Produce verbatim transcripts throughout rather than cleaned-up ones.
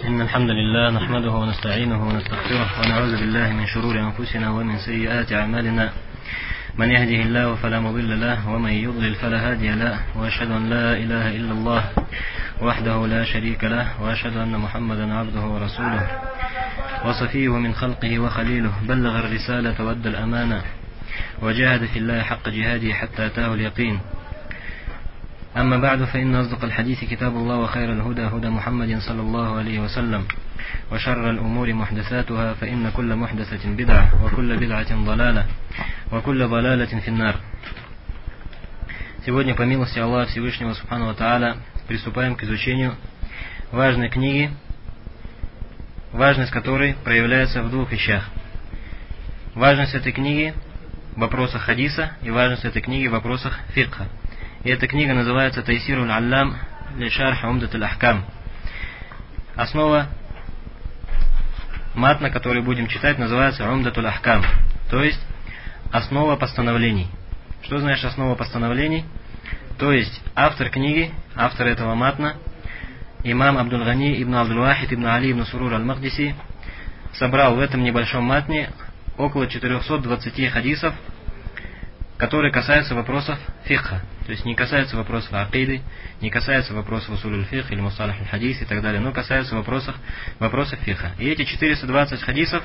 إن الحمد لله نحمده ونستعينه ونستغفره ونعوذ بالله من شرور أنفسنا ومن سيئات أعمالنا. من يهده الله فلا مضل له ومن يضلل فلا هادي له، وأشهد أن لا إله إلا الله وحده لا شريك له، وأشهد أن محمدا عبده ورسوله وصفيه من خلقه وخليله، بلغ الرسالة وأدى الأمانة وجاهد في الله حق جهاده حتى أتاه اليقين. أما بعد، فإن أصدق الحديث كتاب الله، وخير الهدى هدى محمد صلى الله عليه وسلم، وشر الأمور محدثاتها، فإن كل محدثة بدعة وكل بدعة ضلالة وكل ضلالة في النار. Сегодня, по милости Аллаха Всевышнего Субхану ва Тааля, приступаем к изучению важной книги, важность которой проявляется в двух вещах. Важность этой книги в вопросах хадиса и важность этой книги в вопросах фикха. И эта книга называется Тайсируль Аллам ли Шарх Умдатуль Ахкам. Основа матна, который будем читать, называется Умдатуль Ахкам, то есть основа постановлений. Что значит основа постановлений? То есть автор книги, автор этого матна, имам Абдуль-Гани ибн Абдуль-Вахид ибн Али ибн Сурур аль-Махдиси, собрал в этом небольшом матне около четырехсот двадцати хадисов, которые касаются вопросов фикха, то есть не касаются вопросов акиды, не касаются вопросов усуль фикх или мусталах аль-хадис и так далее, но касаются вопросов, вопросов фикха. И эти четыреста двадцать хадисов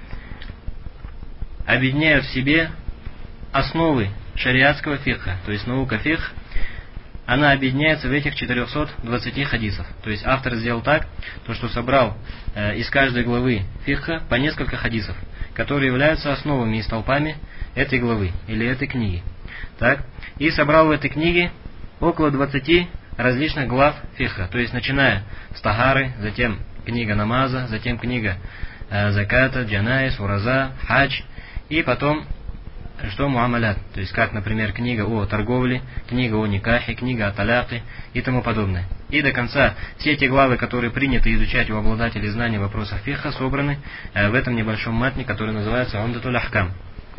объединяют в себе основы шариатского фикха, то есть наука фикх, она объединяется в этих четырехстах двадцати хадисов. То есть автор сделал так, то, что собрал э, из каждой главы фикха по несколько хадисов, которые являются основами и столпами этой главы или этой книги. Так? И собрал в этой книге около двадцати различных глав фикха, то есть начиная с тахары, затем книга намаза, затем книга э, заката, джанайс, ураза, хадж, и потом что муамалят, то есть как, например, книга о торговле, книга о никахе, книга о таляке и тому подобное. И до конца все эти главы, которые принято изучать у обладателей знаний вопросов фикха, собраны э, в этом небольшом матне, который называется Умдатуль Ахкам.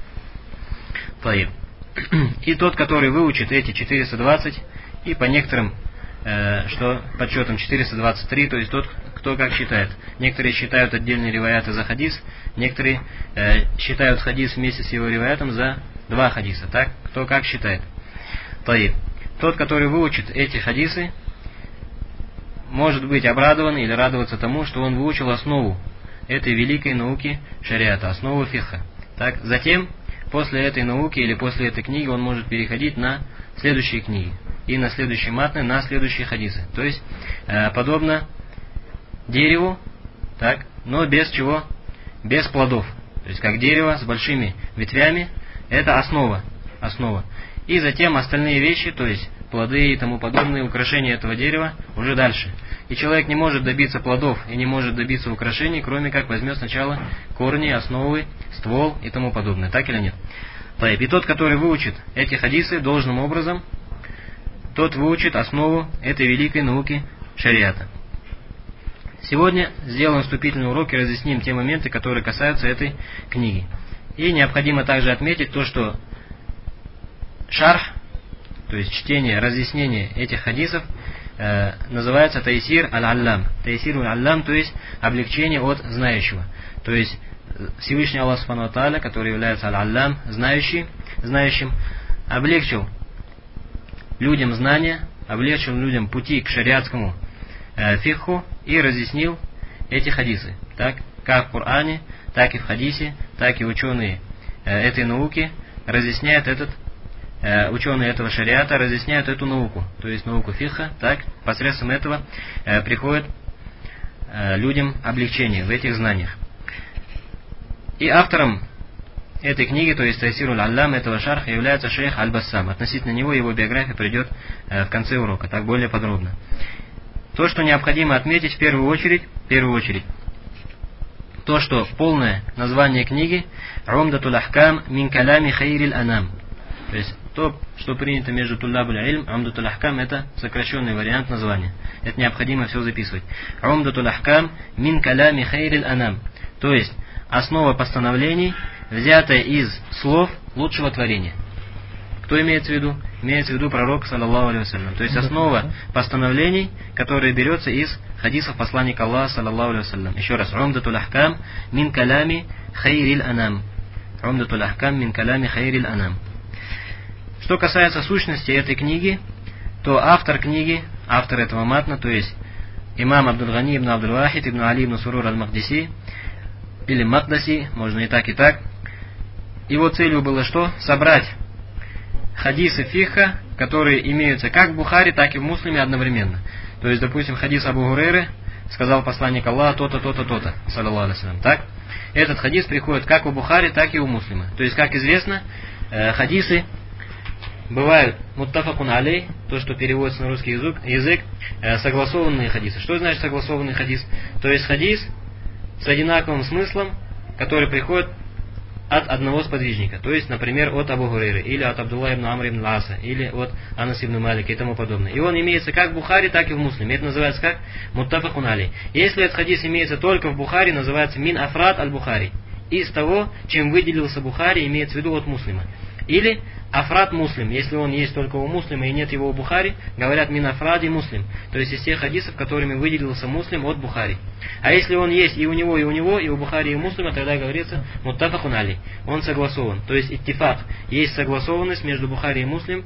И тот, который выучит эти четыреста двадцать, и по некоторым, э, что подсчетам четыреста двадцать три, то есть тот, кто как считает. Некоторые считают отдельные риваяты за хадис, некоторые э, считают хадис вместе с его риваятом за два хадиса. Так? Кто как считает. Таиб. Тот, который выучит эти хадисы, может быть обрадован или радоваться тому, что он выучил основу этой великой науки шариата, основу фикха. Так? Затем, после этой науки или после этой книги он может переходить на следующие книги и на следующие матны, на следующие хадисы. То есть, э, подобно дереву, так, но без чего? Без плодов. То есть, как дерево с большими ветвями, это основа. основа. И затем остальные вещи, то есть плоды и тому подобные украшения этого дерева, уже дальше. И человек не может добиться плодов и не может добиться украшений, кроме как возьмет сначала корни, основы, ствол и тому подобное. Так или нет? И тот, который выучит эти хадисы должным образом, тот выучит основу этой великой науки шариата. Сегодня сделаем вступительный урок и разъясним те моменты, которые касаются этой книги. И необходимо также отметить то, что шарх, то есть чтение, разъяснение этих хадисов, э, называется Тайсир аль-Аллам. Тайсир аль-Аллам, то есть облегчение от знающего. То есть Всевышний Аллах Субхану ва Тааля, который является аль-Аллам, знающий, знающим, облегчил людям знания, облегчил людям пути к шариатскому э, фикху и разъяснил эти хадисы. Так, как в Коране, так и в хадисе, так и ученые э, этой науки разъясняют этот, э, ученые этого шариата разъясняют эту науку, то есть науку фикха, так, посредством этого э, приходит э, людям облегчение в этих знаниях. И автором этой книги, то есть Тайсируль Аллам, этого шарха, является шейх Аль-Бассам. Относительно него его биография придет э, в конце урока, так более подробно. То, что необходимо отметить в первую очередь, в первую очередь, то, что полное название книги Умдатуль Ахкам мин калями хайриль анам. То есть то, что принято между туллабуль ильм, Умдатуль Ахкам, это сокращенный вариант названия. Это необходимо все записывать. Умдатуль Ахкам мин калями хайриль анам. То есть основа постановлений, взятая из слов лучшего творения. Кто имеется в виду? Имеется в виду пророк, саллаллаху алейхи вассалям. То есть основа постановлений, которая берется из хадисов посланника Аллаха, саллаллаху алейхи вассалям. Еще раз. Умдатуль ахкам мин калями хайрил анам. Умдатуль ахкам мин калями хайрил анам. Что касается сущности этой книги, то автор книги, автор этого матна, то есть имам Абдул-Гани ибн Абдул-Вахид ибн Али ибн Сурур аль-Махдиси, или Макдаси, можно и так, и так, его целью было что? Собрать хадисы фикха, которые имеются как в Бухари, так и в Муслиме одновременно. То есть, допустим, хадис Абу Гурейры, сказал посланник Аллаха то-то, то-то, то-то, саллаллаху алейхи вассалям. Так? Этот хадис приходит как у Бухари, так и у Муслима. То есть, как известно, э, хадисы бывают муттафакун алей, то, что переводится на русский язык, язык э, согласованные хадисы. Что значит согласованный хадис? То есть хадис с одинаковым смыслом, который приходит от одного сподвижника. То есть, например, от Абу Гурейры, или от Абдулла ибн Амр ибн Аса, или от Анас ибн Малика и тому подобное. И он имеется как в Бухари, так и в Муслиме. Это называется как муттафакун алей. Если этот хадис имеется только в Бухари, называется мин афрад аль-Бухари. Из того, чем выделился Бухари, имеется в виду от Муслима. Или афрад муслим, если он есть только у Муслима и нет его у Бухари, говорят мин афради муслим, то есть из тех хадисов, которыми выделился Муслим от Бухари. А если он есть и у него, и у него, и у Бухари, и у Муслима, тогда говорится муттафакун алей, он согласован. То есть иттифак, есть согласованность между Бухари и Муслим.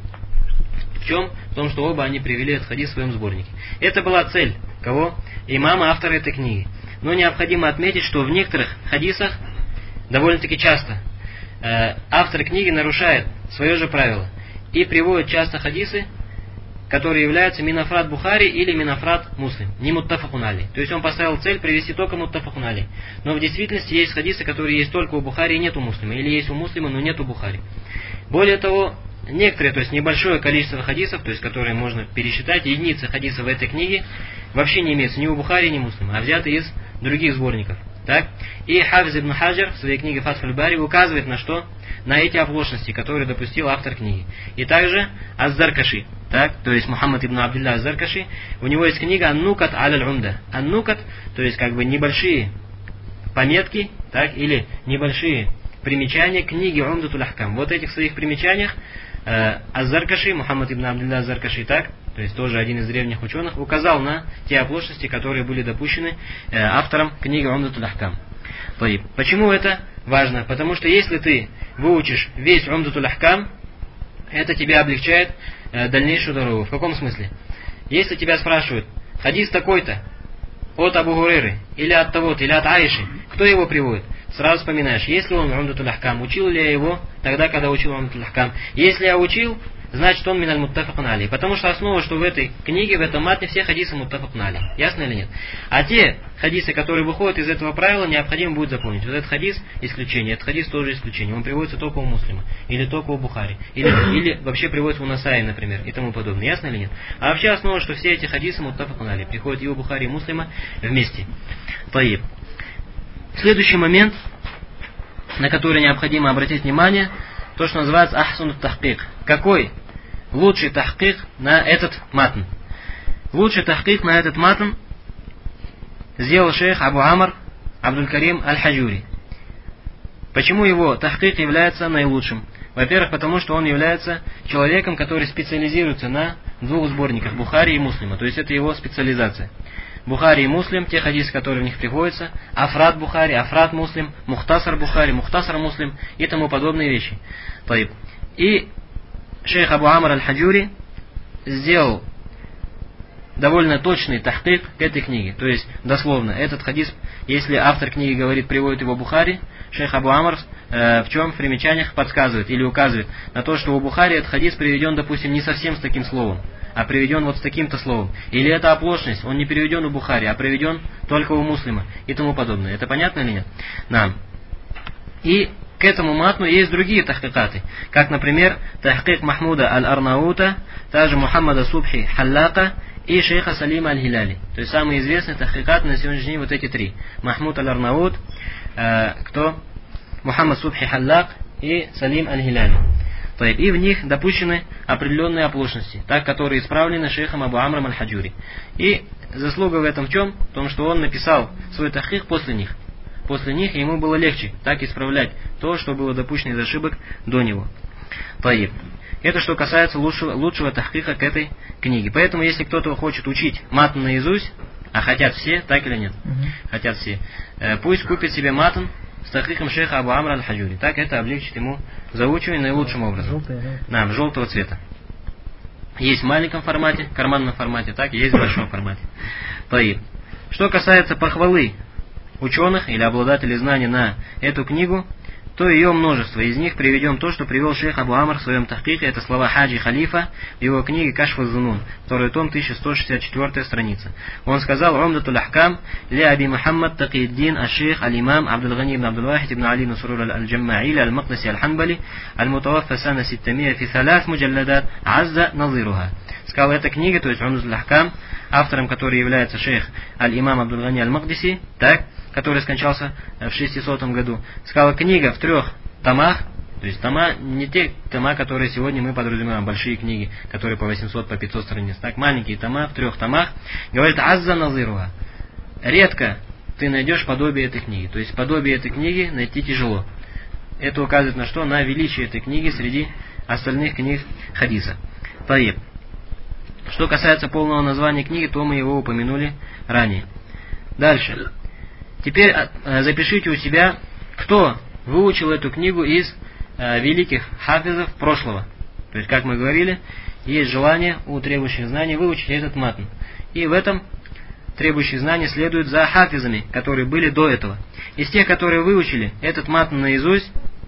В чем? В том, что оба они привели этот хадис в своем сборнике. Это была цель кого? Имама, автора этой книги. Но необходимо отметить, что в некоторых хадисах довольно-таки часто э, автор книги нарушает свое же правило и приводит часто хадисы, которые являются минафрат Бухари или минафрат Муслим, не муттафакун алей. То есть он поставил цель привести только муттафакун алей. Но в действительности есть хадисы, которые есть только у Бухари и нет у Муслима, или есть у Муслима, но нет у Бухари. Более того, некоторые, то есть небольшое количество хадисов, то есть которые можно пересчитать, единицы хадисов в этой книге, вообще не имеются ни у Бухари, ни у Муслима, а взяты из других сборников. Так? И Хафиз ибн Хаджар в своей книге Фатхуль Бари указывает на что? На эти оплошности, которые допустил автор книги. И также Аз-Заркаши, так? То есть Мухаммад ибн Абдилля Аз-Заркаши, у него есть книга Ан-Нукат аль-Умда. Ан-Нукат, то есть как бы небольшие пометки, так? Или небольшие примечания книги Умдатуль Ахкам. Вот этих своих примечаниях э, Аз-Заркаши, Мухаммад ибн Абдилля Аз-Заркаши, так? То есть тоже один из древних ученых, указал на те оплошности, которые были допущены э, автором книги Умдатуль Ахкам. Почему это важно? Потому что если ты выучишь весь Умдатуль Ахкам, это тебя облегчает э, дальнейшую дорогу. В каком смысле? Если тебя спрашивают, хадис такой-то, от Абу Гурейры, или от того-то, или от Аиши, кто его приводит? Сразу вспоминаешь, если он Умдатуль Ахкам, учил ли я его тогда, когда учил Умдатуль Ахкам? Если я учил, значит он миналь муттафакун алей. Потому что основа, что в этой книге, в этом матне все хадисы муттафакун алей. Ясно или нет? А те хадисы, которые выходят из этого правила, необходимо будет запомнить. Вот этот хадис исключение, этот хадис тоже исключение. Он приводится только у Муслима, или только у Бухари, или, или вообще приводится у Насаи, например, и тому подобное. Ясно или нет? А вообще основа, что все эти хадисы муттафакун алей. Приходят и у Бухари, и у Муслима вместе. Таиб. Следующий момент, на который необходимо обратить внимание, то, что называется ахсун тахкик. Какой лучший тахкик на этот матн? Лучший тахкик на этот матн сделал шейх Абу Амр Абдуль-Карим Аль-Хаджури. Почему его тахкик является наилучшим? Во-первых, потому что он является человеком, который специализируется на двух сборниках, Бухари и Муслима. То есть это его специализация. Бухари и Муслим, те хадисы, которые в них приходятся, Афрад Бухари, Афрад Муслим, Мухтасар Бухари, Мухтасар Муслим и тому подобные вещи. И шейх Абу Амр Аль-Хаджури сделал довольно точный тахкик к этой книге. То есть, дословно, этот хадис, если автор книги говорит, приводит его Бухари, шейх Абу Амр э, в чем в примечаниях подсказывает или указывает на то, что у Бухари этот хадис приведен, допустим, не совсем с таким словом, а приведен вот с таким-то словом. Или это оплошность, он не переведен у Бухари, а приведен только у Муслима и тому подобное. Это понятно или нет? Да. И к этому матну есть другие тахкикаты, как, например, тахкик Махмуда Аль-Арнаута, также Мухаммада Субхи Халлака и шейха Салима Аль-Хиляли. То есть самые известные тахкикаты на сегодняшний день вот эти три. Махмуд Аль-Арнаут, э, кто? Мухаммад Субхи Халлак и Салим Аль-Хиляли. И в них допущены определенные оплошности, так, которые исправлены шейхом Абу Амром Аль-Хаджури. И заслуга в этом в чем? В том, что он написал свой тахкик после них. После них ему было легче так исправлять то, что было допущено из ошибок до него. Таиб. Это что касается лучшего, лучшего тахкика к этой книге. Поэтому, если кто-то хочет учить матн наизусть, а хотят все, так или нет? Uh-huh. Хотят все. Э, пусть купит себе матн с тахкиком шейха Абу Амра аль-Хаджури. Так это облегчит ему заучивание наилучшим образом. Желтый, да, желтого цвета. Есть в маленьком формате, карманном формате, так и есть в большом формате. Таиб. Что касается похвалы ученых или обладателей знаний на эту книгу, то ее множество. Из них приведем то, что привел шейх Абу Амр в своем тахкике. Это слова Хаджи Халифа в его книге Кашф аз-Зунун, второй том, тысяча сто шестьдесят четвёртая страница. Он сказал: «Умдатуль ахкам ли Аби Мухаммад Такииддин аш-шейх аль-имам Абдул-Гани ибн Абдул-Вахид ибн Али ибн Сурур аль-Джаммаили аль-Мақдиси аль-Ханбали аль-Мутаваффа сана ситтамия фи салас муджалладат азза назируха». Сказал, эта книга, то есть Умдатуль ахкам, автором которой является шейх аль-имам Абдул-Гани аль-Мақдиси, так, который скончался в шестисотом году. Сказал, книга в трех томах, то есть тома, не те тома, которые сегодня мы подразумеваем, большие книги, которые по восемьсот, по пятьсот страниц, так, маленькие тома в трех томах, говорит, азза назируха. Редко ты найдешь подобие этой книги, то есть подобие этой книги найти тяжело. Это указывает на что? На величие этой книги среди остальных книг хадиса. Таиб. Что касается полного названия книги, то мы его упомянули ранее. Дальше. Теперь запишите у себя, кто выучил эту книгу из э, великих хафизов прошлого. То есть, как мы говорили, есть желание у требующих знаний выучить этот матн. И в этом требующие знаний следуют за хафизами, которые были до этого. Из тех, которые выучили этот матн наизусть,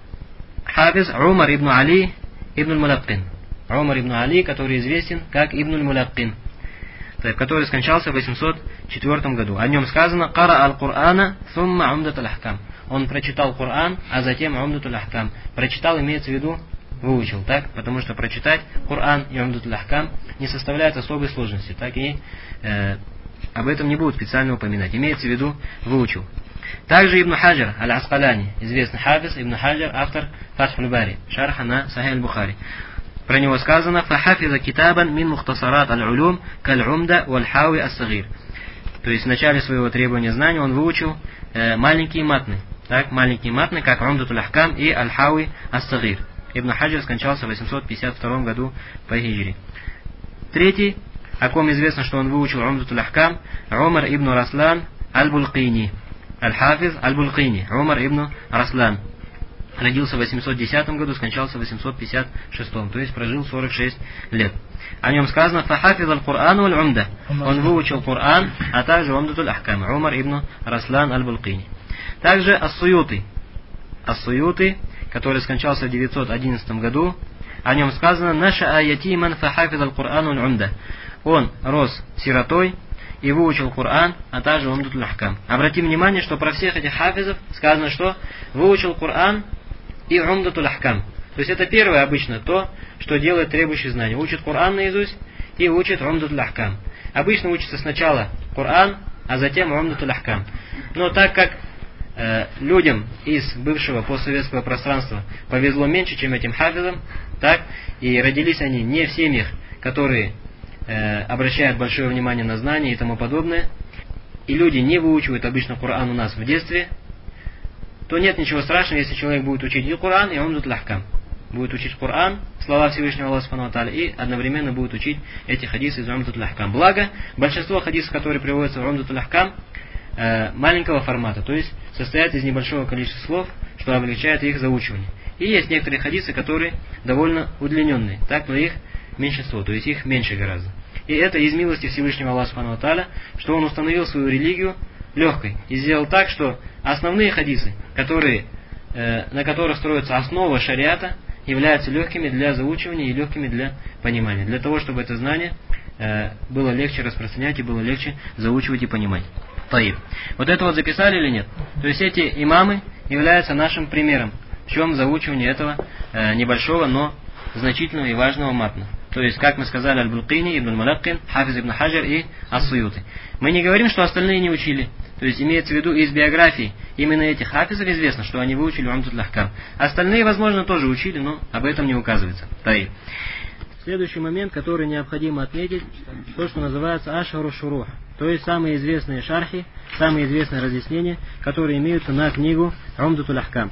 хафиз Умар ибн Али ибн аль-Мулаккин. Умар ибн Али, который известен как ибн аль-Мулаккин, который скончался в восемьсот четвёртом году. О нем сказано: «Кара аль-Кур'ана сумма умдатуль ахкам». Он прочитал Коран, а затем умдатуль ахкам. Прочитал, имеется в виду, выучил, так? Потому что прочитать Коран и умдатуль ахкам не составляет особой сложности, так и э, об этом не будут специально упоминать. Имеется в виду, выучил. Также Ибн Хаджар аль-Аскалани, известный хафиз Ибн Хаджар, автор Фатхуль Бари, шарха на Сахих аль-Бухари. Про него сказано: «Фахафиза китабан мин мухтасарат аль-улюм каль-умда валь-хави ас-сагир». То есть в начале своего требования знаний он выучил э, маленькие матны. Так, маленькие матны, как Умдатуль ахкам и аль-хави ас-сагир. Ибн Хаджар скончался в восемьсот пятьдесят втором году по хиджре. Третий, о ком известно, что он выучил Умдатуль ахкам, Умар ибн Раслан аль-Булкини. Аль-хафиз аль-Булкини. Умар ибн Раслан. Родился в восемьсот десятом году, скончался в восемьсот пятьдесят шестом, то есть прожил сорок шесть лет. О нем сказано: «Фахафиз аль-Кур'ан валь-умда». Он выучил Коран, а также Умдатуль ахкам. Умар ибн Раслан аль-Булкини. Также Ас-Суюти. Ас-Суюти, который скончался в девятьсот одиннадцатом году, о нем сказано: «Наша аятиман фахафиз аль-Кур'ан валь-умда». Он рос сиротой и выучил Коран, а также Умдатуль ахкам. Обратим внимание, что про всех этих хафизов сказано, что выучил Коран и Умдатуль ахкам. То есть это первое обычно то, что делает требующий знаний. Учит Коран наизусть и учит Умдатуль ахкам. Обычно учится сначала Коран, а затем Умдатуль ахкам. Но так как э, людям из бывшего постсоветского пространства повезло меньше, чем этим хафизам, так, и родились они не в семьях, которые э, обращают большое внимание на знания и тому подобное, и люди не выучивают обычно Коран у нас в детстве, то нет ничего страшного, если человек будет учить и Коран, и Умдатуль ахкам. Будет учить Коран, слова Всевышнего Аллаха Субхану ва Тааля, и одновременно будет учить эти хадисы из Умдатуль ахкам. Благо, большинство хадисов, которые приводятся в Умдатуль ахкам, э, маленького формата, то есть состоят из небольшого количества слов, что облегчает их заучивание. И есть некоторые хадисы, которые довольно удлиненные, так, но их меньшинство, то есть их меньше гораздо. И это из милости Всевышнего Аллаха Субхану ва Тааля, что Он установил свою религию легкой и сделал так, что основные хадисы, которые, э, на которых строится основа шариата, являются легкими для заучивания и легкими для понимания, для того, чтобы это знание э, было легче распространять и было легче заучивать и понимать. Таиб. Вот это вот записали или нет? То есть эти имамы являются нашим примером, в чем заучивание этого э, небольшого, но значительного и важного матна. То есть, как мы сказали, Аль-Булкини, Ибн аль-Мулаккин, Хафиз ибн Хаджар и Ас-Суюти. Мы не говорим, что остальные не учили. То есть, имеется в виду из биографии именно этих хафизов известно, что они выучили Умдатуль ахкам. Остальные, возможно, тоже учили, но об этом не указывается. Таиб. Следующий момент, который необходимо отметить, то, что называется Ашару Шурух. То есть, самые известные шархи, самые известные разъяснения, которые имеются на книгу Умдатуль ахкам.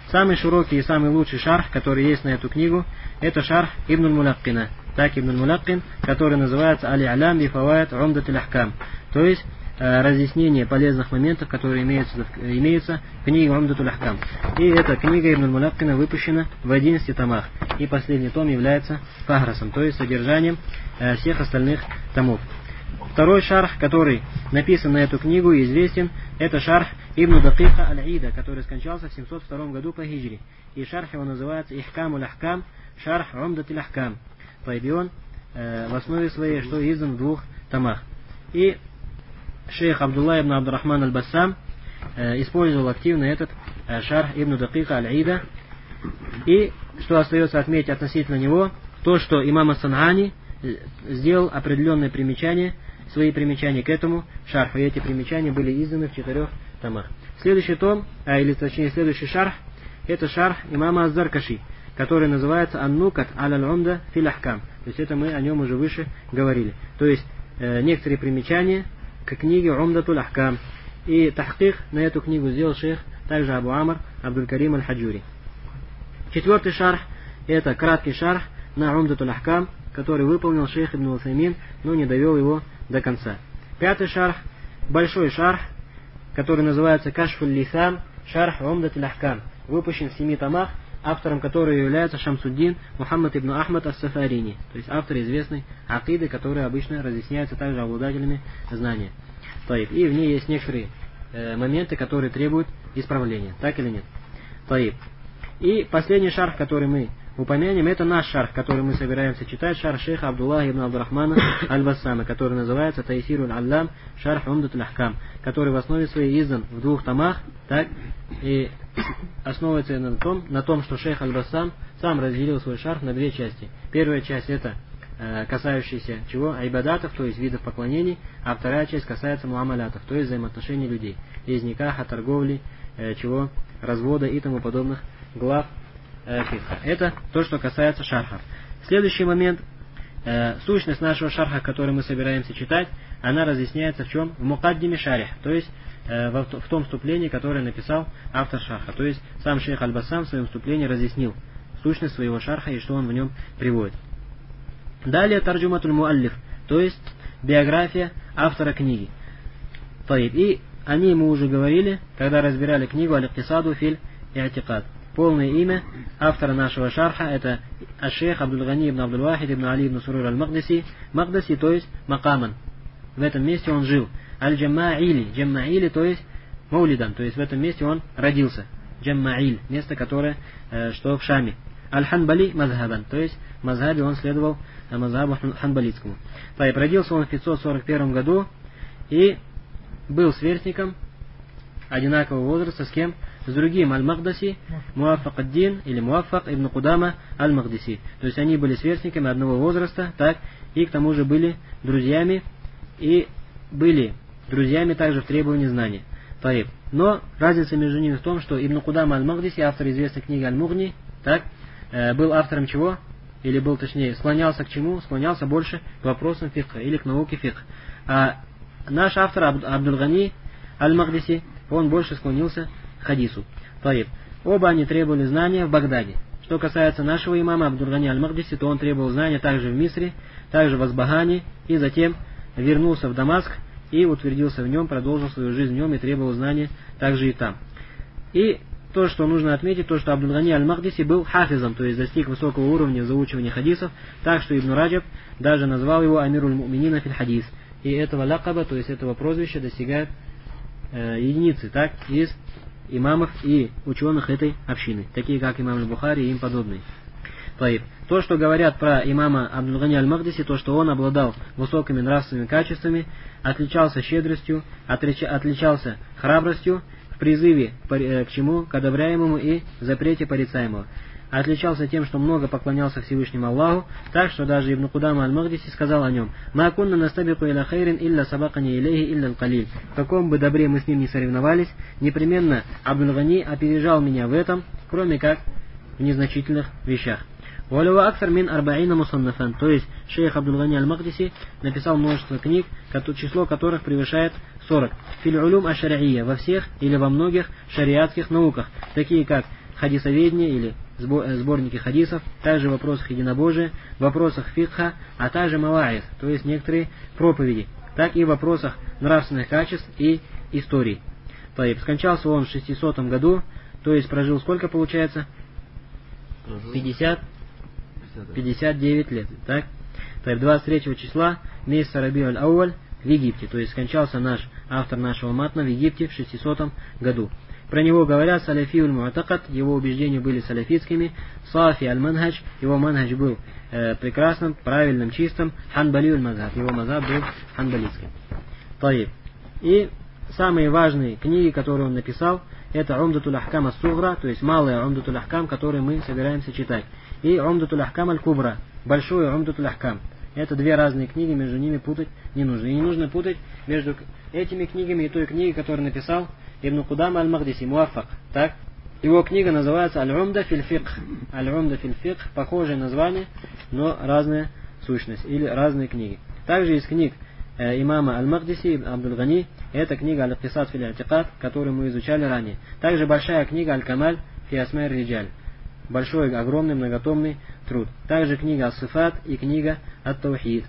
Самый широкий и самый лучший шарх, который есть на эту книгу, это шарх Ибн аль-Мулаккина. Так, Ибн аль-Мулаккин, который называется Али-Алям би Фаваид Умдат аль-Ахкам. То есть э, разъяснение полезных моментов, которые имеются, имеются в книге Умдат аль-Ахкам. И эта книга Ибн аль-Мулаккина выпущена в одиннадцати томах. И последний том является фахрасом, то есть содержанием э, всех остальных томов. Второй шарх, который написан на эту книгу и известен, это шарх Ибн Дакика аль-Ида, который скончался в семьсот втором году по хиджре. И шарх его называется Ихкам аль-Ахкам, шарх Умдат аль-Ахкам. И он э, в основе своей, что издан в двух томах. И шейх Абдулла ибн Абдурахман аль-Бассам э, использовал активно этот э, шарх Ибн Дакика аль-Ида. И что остается отметить относительно него, то, что имам ас-Сан'ани сделал определенные примечания, свои примечания к этому шарху, и эти примечания были изданы в четырех томах. Следующий том, а или точнее следующий шарх, это шарх имама аз-Заркаши, который называется Ан-Нукат аль-Умда фил Ахкам. То есть это мы о нем уже выше говорили. То есть э, некоторые примечания к книге Умдатуль Ахкам. И тахкик на эту книгу сделал шейх также Абу Амр Абдуль-Карим аль-Хаджури. Четвертый шарх, это краткий шарх на Умдатуль Ахкам, который выполнил шейх Ибн Усаймин, но не довел его до конца. Пятый шарх, большой шарх, который называется Кашфуль Лисан, шарх Умдатуль Ахкам, выпущен в семи томах, автором которого является Шамсуддин Мухаммад ибн Ахмад ас-Сафарини, то есть автор известной акиды, которая обычно разъясняется также обладателями знания. Таиб. И в ней есть некоторые э, моменты, которые требуют исправления. Так или нет? Таиб. И последний шарх, который мы упомянем, это наш шарх, который мы собираемся читать, шарх шейха Абдуллаха ибн Абдурахмана аль-Бассама, который называется Тайсируль Аллам, шарх Умдатуль Ахкам, который в основе своей издан в двух томах, так, и основывается на том, на том, что шейх аль-Бассам сам разделил свой шарх на две части. Первая часть это э, касающаяся чего? Айбадатов, то есть видов поклонений, а вторая часть касается муамалятов, то есть взаимоотношений людей, из никаха, торговли, э, чего? Развода и тому подобных глав э, фикха. Это то, что касается шархов. Следующий момент. Э, сущность нашего шарха, который мы собираемся читать, она разъясняется в чем? В мукаддиме шарих, то есть э, в, в том вступлении, которое написал автор шарха. То есть сам шейх аль-Бассам в своем вступлении разъяснил сущность своего шарха и что он в нем приводит. Далее тарджуматуль муаллиф, то есть биография автора книги. И о ней мы уже говорили, когда разбирали книгу Аль-Иктисаду филь И'тикад. Полное имя автора нашего шарха это аш-шейх Абдуль-Гани ибн Абдуль-Вахид ибн Али ибн Сурур аль-Мақдиси. Мақдиси, то есть Макаман. В этом месте он жил. Аль-Джамма'или. Джамма'или, то есть Маулидан, то есть в этом месте он родился. Джамма'иль, место, которое, э, что в Шаме. Аль-Ханбали мазхабан, то есть в мазхабе он следовал мазхабу ханбалитскому. Так, родился он в пятьсот сорок первом году и был сверстником одинакового возраста с кем? С другим Аль-Мақдаси, Муаффак ад-Дин или Муаффак ибн Кудама Аль-Мақдиси. То есть они были сверстниками одного возраста, так, и к тому же были друзьями, и были друзьями также в требовании знания. Таиб. Но разница между ними в том, что Ибн Кудама Аль-Мақдиси, автор известной книги Аль-Мугни, так, э, был автором чего? Или был, точнее, склонялся к чему? Склонялся больше к вопросам фикха или к науке фикх. А наш автор Аб- Абдуль-Гани Аль-Мақдиси, он больше склонился к хадису. Таиб. Оба они требовали знания в Багдаде. Что касается нашего имама Абдуль-Гани Аль-Мақдиси, то он требовал знания также в Мисре, также в Асбахане, и затем вернулся в Дамаск и утвердился в нем, продолжил свою жизнь в нем и требовал знания также и там. И то, что нужно отметить, то, что Абдуль-Гани Аль-Мақдиси был хафизом, то есть достиг высокого уровня в заучивании хадисов, так что Ибн Раджаб даже назвал его Амируль Муминина филь хадис. И этого лакаба, то есть этого прозвища, достигают э, единицы, так, из имамов и ученых этой общины, такие как имам Аль-Бухари и им подобные. То, что говорят про имама Абдуль-Гани Аль-Мақдиси, то, что он обладал высокими нравственными качествами, отличался щедростью, отличался храбростью в призыве к чему? К одобряемому и запрете порицаемого. Отличался тем, что много поклонялся Всевышнему Аллаху, так что даже Ибн Кудама Аль-Мақдиси сказал о нем: «Ма кунна настабику иля хайрин илля сабакани илейхи илля аль-калиль». В каком бы добре мы с ним не соревновались, непременно Абдуль-Гани опережал меня в этом, кроме как в незначительных вещах. Валюва аксар мин арбаина мусаннафан, то есть шейх Абдуль-Гани Аль-Мақдиси написал множество книг, число которых превышает сорок. Филь улюм аш-шари'ия, во всех или во многих шариатских науках, такие как хадисоведения или сборники хадисов, также в вопросах единобожия, в вопросах фикха, а также маваид, то есть некоторые проповеди, так и в вопросах нравственных качеств и историй. Скончался он в шестисотом году, то есть прожил сколько получается? пятьдесят, пятьдесят девять лет. Так? двадцать третьего числа месяца Рабиуль Ауаль в Египте, то есть скончался наш автор нашего матна в Египте в шестисотом году. Про него говорят салафиуль муатакат, его убеждения были салафитскими, сафи аль-манхадж, его манхадж был э, прекрасным, правильным, чистым, ханбалиуль мазхаб, его мазхаб был ханбалитским. Таиб. И самые важные книги, которые он написал, это Умдатуль Ахкам ас-Сугра, то есть малая Умдатуль Ахкам, которые мы собираемся читать, и Умдатуль Ахкам аль-Кубра, большой Умдатуль Ахкам. Это две разные книги, между ними путать не нужно. И не нужно путать между этими книгами и той книгой, которую написал Ибн Кудам аль-Махдиси, Муаффак. Так? Его книга называется Аль-Умда филь-Фикх. Аль-Умда филь-Фикх, похожее название, но разная сущность, или разные книги. Также из книг э, имама аль-Махдиси, Ибн Абдул-Гани, это книга Аль-Иктисад фил-И'тикад, которую мы изучали ранее. Также большая книга Аль-Камаль фи Асмай ар-Риджаль. Большой, огромный, многотомный труд. Также книга Ас-Сифат и книга Ат-Таухид.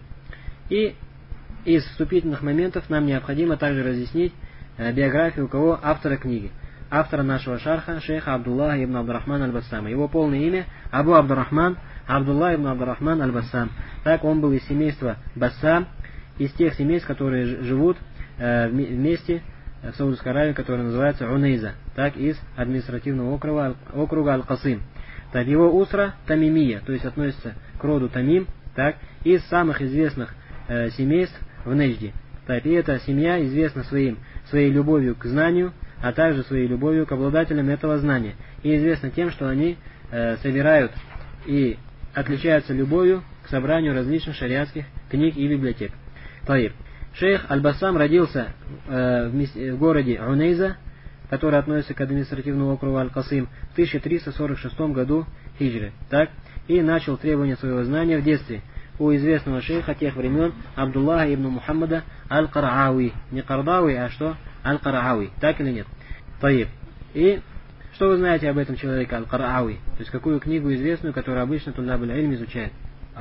И из вступительных моментов нам необходимо также разъяснить э, биографию у кого? Автора книги. Автора нашего шарха, шейха Абдуллаха ибн Абдурахман аль-Бассама. Его полное имя Абу Абдурахман, Абдуллах ибн Абдурахман аль-Бассам. Так, он был из семейства Бассам, из тех семейств, которые живут э, вместе в Саудовской Аравии, которая называется Унейза. Так, из административного округа, округа Аль-Касим. Так, его усра Тамимия, то есть относится к роду Тамим, так, из самых известных э, семейств в Неджде. Так, и эта семья известна своим, своей любовью к знанию, а также своей любовью к обладателям этого знания. И известна тем, что они э, собирают и отличаются любовью к собранию различных шариатских книг и библиотек. Так, шейх Аль-Бассам родился э, в, в городе Унейза, который относится к административному округу Аль-Касим, в тысяча триста сорок шестом году хиджры, так, и начал требование своего знания в детстве у известного шейха тех времен Абдуллаха ибн Мухаммада Аль-Карауи. Не Кардауи, а что? Аль-Карауи. Так или нет? Таиб. И что вы знаете об этом человеке Аль-Карауи? То есть какую книгу известную, которую обычно Тулабуль Илм изучает?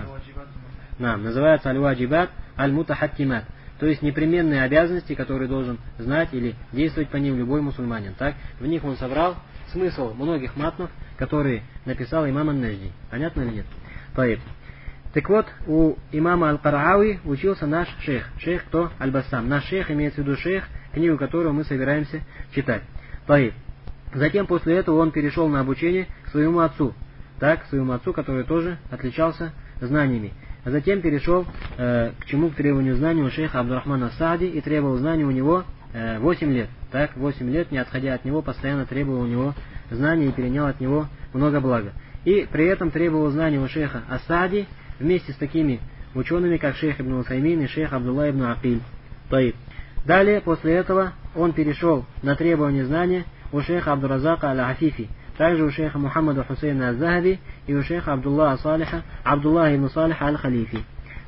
Нам. Называется Аль-Ваджибат Аль-Мутахаттимат. То есть непременные обязанности, которые должен знать или действовать по ним любой мусульманин. Так? В них он собрал смысл многих матнов, которые написал имам Ан-Наджди. Понятно или нет? Таиб. Так вот, у имама Аль-Карауи учился наш шейх. Шейх кто? Аль-Бассам. Наш шейх имеется в виду шейх, книгу которую мы собираемся читать. Таиб. Затем после этого он перешел на обучение к своему отцу. Так, к своему отцу, который тоже отличался знаниями. А затем перешел э, к чему? К требованию знаний у шейха Абдурахмана Саади и требовал знаний у него э, восемь лет. Так, восемь лет, не отходя от него, постоянно требовал у него знаний и перенял от него много блага. И при этом требовал знаний у шейха Ас-Саади вместе с такими учеными, как шейх Ибн Усаймин и шейх Абдулла ибн Акиль. Далее, после этого, он перешел на требование знания у шейха Абдуразака Аль-Афифи, также у шейха Мухаммада Хусейна Аз-Захаби и у шейха Абдулла Салиха, Абдулла ибн Салиха Аль-Халифи.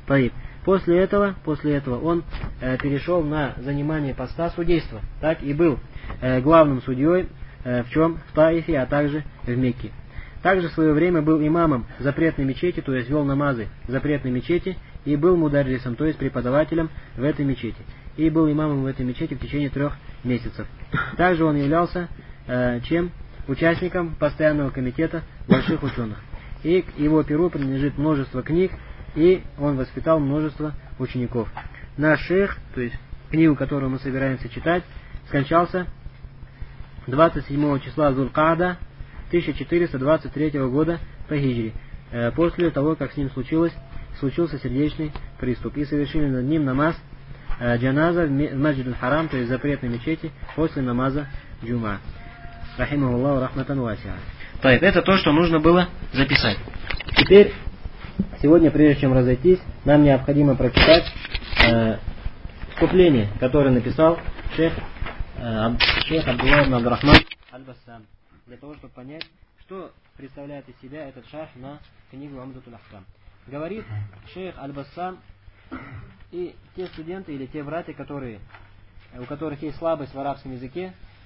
После этого, после этого он э, перешел на занимание поста судейства, так и был э, главным судьей э, в чем? В Таифе, а также в Мекке. Также в свое время был имамом запретной мечети, то есть вел намазы в запретной мечети, и был мударрисом, то есть преподавателем в этой мечети. И был имамом в этой мечети в течение трех месяцев. Также он являлся э, чем? Участником постоянного комитета больших ученых. И к его перу принадлежит множество книг, и он воспитал множество учеников. Наш шейх, то есть книгу, которую мы собираемся читать, скончался двадцать седьмого числа Зуль-Каада тысяча четыреста двадцать третьего года по хиджре, э, после того, как с ним случилось, случился сердечный приступ. И совершили над ним намаз э, джаназа в Масджид аль-Харам, то есть запретной мечети, после намаза джума. Рахимахуллаху рахматан васиа. Это то, что нужно было записать. Теперь, сегодня, прежде чем разойтись, нам необходимо прочитать э, вступление, которое написал шейх, э, шейх Абдулла ибн Абдурахман Аль-Бассам, для того, чтобы понять, что представляет из себя этот шарх на книгу Умдатуль Ахкам. Говорит шейх Аль-Бассам, и те студенты или те братья, которые, у которых есть слабость в арабском языке,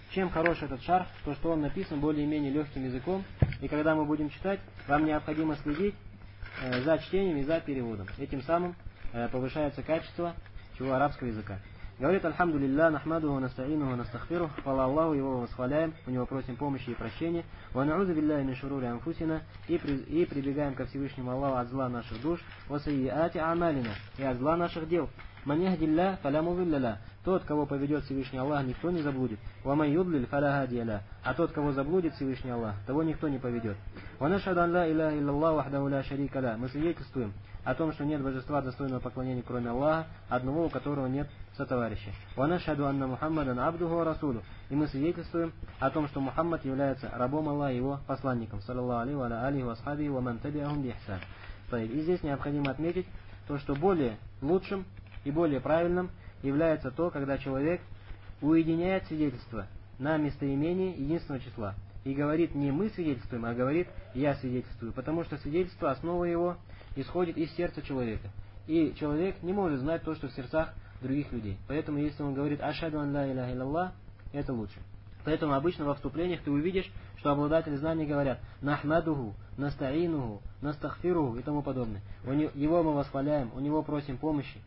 чем хорош этот шарх, то что он написан более-менее легким языком, и когда мы будем читать, вам необходимо следить э, за чтением и за переводом. Этим самым э, повышается качество чего арабского языка. Говорит: «Альхамду лилля, нахмадуху, настаинуху, настахфиру». Хвала Аллаху, его восхваляем, у него просим помощи и прощения. Ва наузу билляхи мин шурури анфусина, и прибегаем ко Всевышнему Аллаху от зла наших душ. Ва сайиати амалина, и от зла наших дел. Ман яхдилля фаля мудилля ля. Тот, кого поведет Всевышний Аллах, никто не заблудит. Ва ман юдлиль фаля хадия ля. А тот, кого заблудит Всевышний Аллах, того никто не поведет. Ва нашхаду ан ла илляха илляллах вахдаху ля шарика ля. Мы свидетельствуем о том, что нет божества достойного поклонения, кроме Аллаха, одного, у которого нет сотоварища. Ва нашхаду анна Мухаммадан абдуху ва расулу. И мы свидетельствуем о том, что Мухаммад является рабом Аллаха и его посланником. Саллаллаху алейхи ва алейхи ва асхабихи ва ман табиахум би ихсан. И здесь необходимо отметить то, что более лучшим и более правильным является то, когда человек уединяет свидетельство на местоимении единственного числа. И говорит не мы свидетельствуем, а говорит я свидетельствую. Потому что свидетельство, основа его, исходит из сердца человека. И человек не может знать то, что в сердцах других людей. Поэтому если он говорит «Ашхаду ан ла илляха илляллах», это лучше. Поэтому обычно во вступлениях ты увидишь, что обладатели знаний говорят «Нахмадуху», «Настаинуху», «Настахфируху» и тому подобное. Его мы восхваляем, у него просим помощи,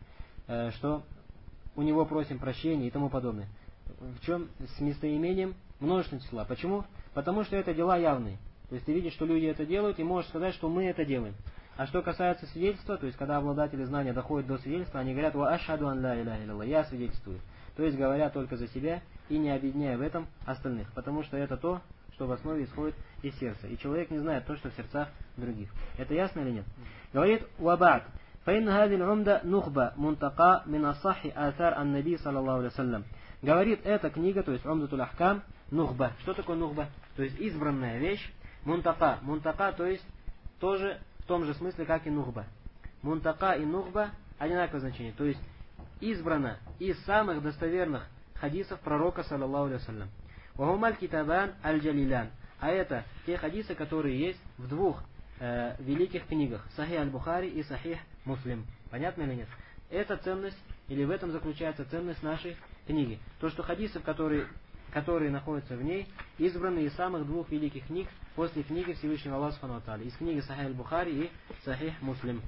что у него просим прощения и тому подобное. В чем с местоимением множественного числа. Почему? Потому что это дела явные. То есть ты видишь, что люди это делают, и можешь сказать, что мы это делаем. А что касается свидетельства, то есть когда обладатели знания доходят до свидетельства, они говорят «Ва ашхаду ан ла илляха илляллах», я свидетельствую. То есть говоря только за себя и не объединяя в этом остальных. Потому что это то, что в основе исходит из сердца. И человек не знает то, что в сердцах других. Это ясно или нет? Говорит «Вабад». فإن هذه العمدة نخبة منتقى من الصح آثار النبي صلى الله عليه وسلم. Говорит эта книга, то есть Умдатуль Ахкам, нухба. Что такое нухба? То есть избранная вещь. Мунтака. Мунтака, то есть тоже в том же смысле, как и нухба. Мунтака и нухба одинаковое значение. То есть избрана из самых достоверных хадисов пророка, саллаллаху алейхи вассалям. Вахумаль китабан аль-джалилян. А это те хадисы, которые есть в двух э, великих книгах. Сахих аль-Бухари и Сахих Муслим. Понятно или нет? Это ценность, или в этом заключается ценность нашей книги. То, что хадисы, которые, которые находятся в ней, избраны из самых двух великих книг после книги Всевышнего Аллаха Субхану ва Тааля. Из книги Сахих аль-Бухари и Сахих Муслим.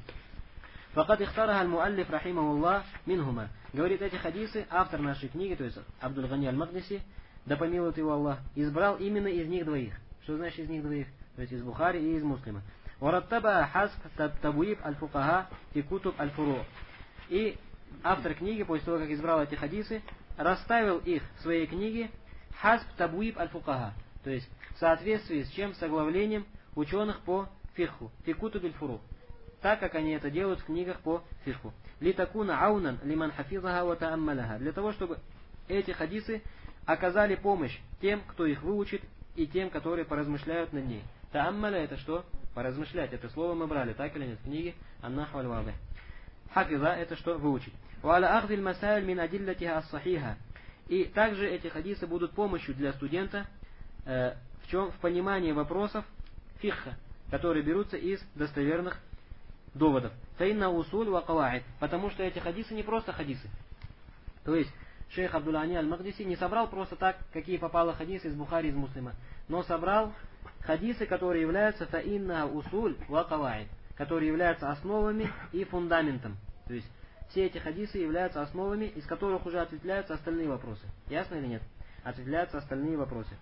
Факад ихтараха аль-муаллиф рахимахуллах минхума. Говорит, эти хадисы автор нашей книги, то есть Абдуль Гани аль-Магдиси, да помилует его Аллах, избрал именно из них двоих. Что значит из них двоих? То есть из Бухари и из Муслима. Вараттаба хасб табуиб аль-фукаха и кутуб аль-фуру. И автор книги, после того, как избрал эти хадисы, расставил их в своей книге хасб табуиб аль-фукаха. То есть в соответствии с чем? С оглавлением ученых по фиху. Фи кутуб аль-фуру. Так как они это делают в книгах по фиху. Литакуна аунан лиман хафизаха ва тааммаляха. Для того, чтобы эти хадисы оказали помощь тем, кто их выучит, и тем, которые поразмышляют над ней. Тааммаля это что? Поразмышлять. Это слово мы брали, так или нет, в книге Ан-Нахв аль-Вадих. Хафиза это что? Выучить. Ва'аля ахдиль масаиль мин адиллатиха ас-сахиха. И также эти хадисы будут помощью для студента э, в чем? В понимании вопросов фихха, которые берутся из достоверных доводов. Фаинна усуль ва каваид. Потому что эти хадисы не просто хадисы. То есть шейх Абдуль Гани аль-Магдиси не собрал просто так, какие попало хадисы из Бухари, из Муслима, но собрал хадисы, которые являются фаинна усуль ва каваид, которые являются основами и фундаментом. То есть все эти хадисы являются основами, из которых уже ответвляются остальные вопросы. Ясно или нет? Ответвляются остальные вопросы.